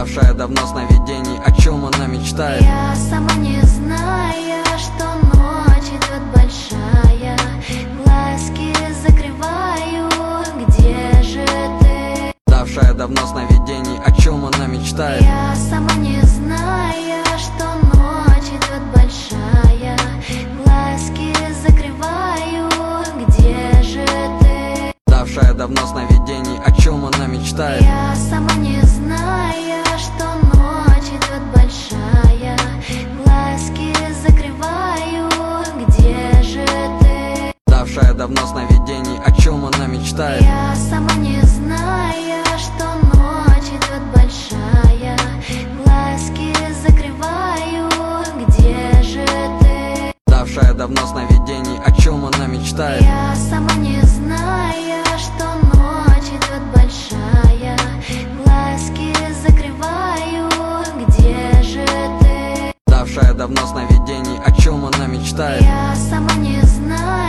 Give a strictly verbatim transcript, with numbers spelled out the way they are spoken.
давшая давно сновидений, о чем она мечтает. Я сама не зная, что ночь идет большая, глазки закрываю, где же ты? Давшая давно сновидений, о чем она мечтает. Я сама не зная, что ночь идет большая, глазки закрываю, где же ты? Давшая давно сновидений, о чем она мечтает. Я сама не зная, что ночь идет большая, глазки закрываю, где же ты? Давшая давно сновидений, о чем она мечтает. Я сама не зная, что ночь идет большая, глазки закрываю, где же ты? Давшая давно сновидений, о чем она мечтает. Я сама не зная, что ночь идет большая, глазки закрываю, где же ты? Давшая давно сновидений, о чем она мечтает. Я сама не знаю.